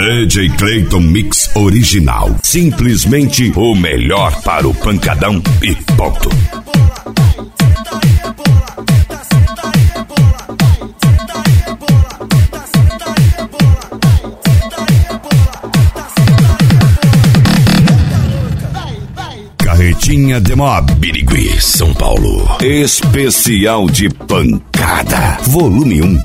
DJ Clayton Mix Original. Simplesmente o melhor para o pancadão e ponto. Carretinha de Mob, Birigui, São Paulo. Especial de pancada, volume 1.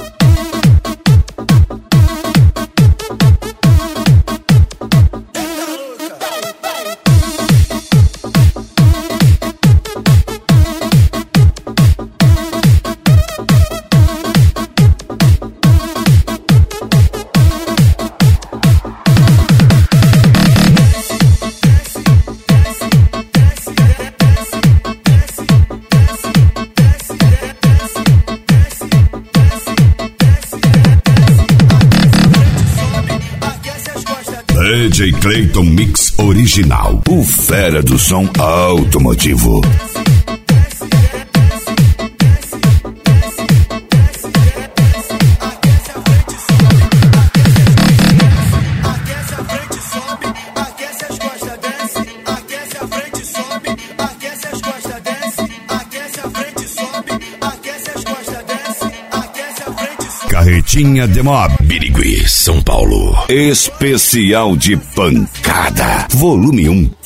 DJ Clayton Mix Original, o fera do som automotivo. Carretinha de Mob, Birigui, São Paulo. Especial de pancada, volume 1.